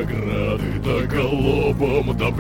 ограды, до галопом до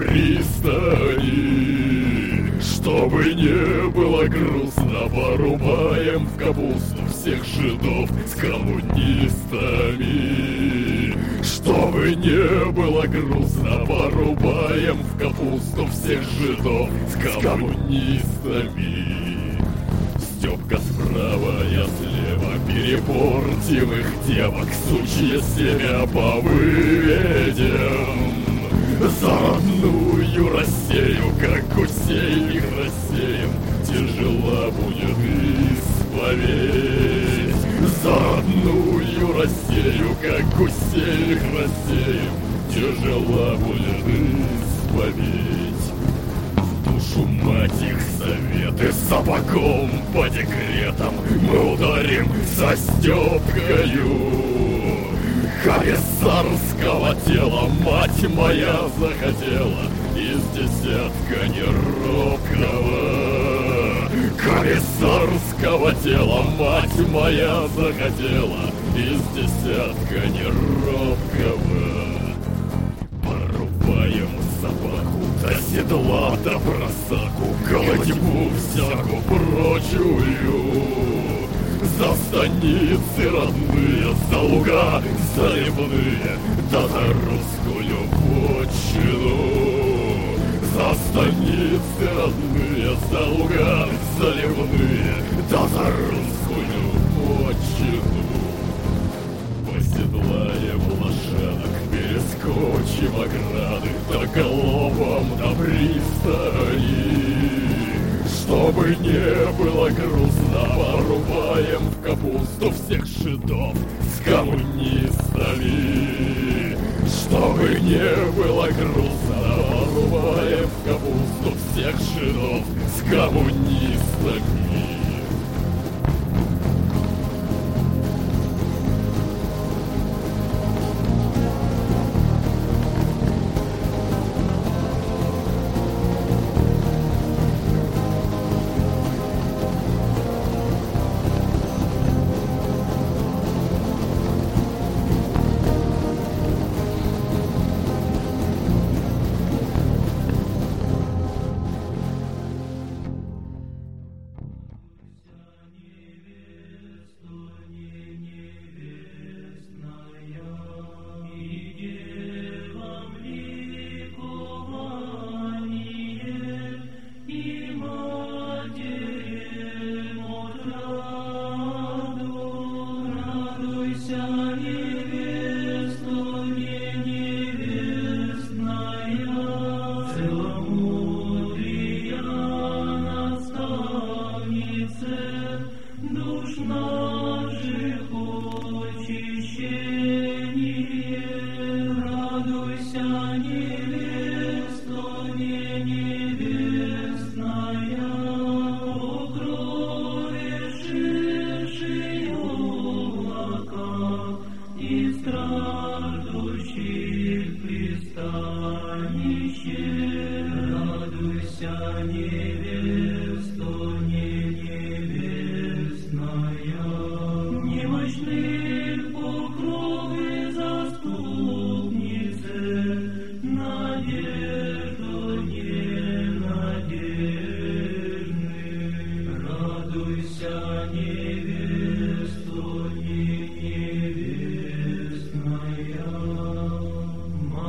пристани. Чтобы не было грустно, порубаем в капусту всех жидов с коммунистами. Чтобы не было грустно, порубаем в капусту всех жидов с коммунистами. Стёпка справа, я слева, перепортим их девок, сучье семя повыведем. За родную Россию, как гусей их рассеем, тяжела будет исповедь. За родную Россию, как гусей их рассеем, тяжела будет исповедь. В душу мать их советы сапогом по декретам мы ударим со Стёпкою. Комиссарского тела мать моя захотела из десятка неробкого. Комиссарского тела мать моя захотела из десятка неробкого. Порубаем собаку до седла, до просаку, голодьбу всякую прочую. За станицы родные, за луга заливные, да за русскую вотчину. За станицы родные, за луга заливные, да за русскую вотчину. Поседлаем лошадок, перескочим ограды, до галопом до пристани. Чтобы не было грустно, порубаем в капусту всех жидов с коммунистами. Чтобы не было грустно, порубаем в капусту всех жидов с коммунистами.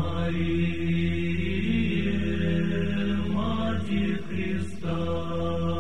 Мария, Матерь Христа.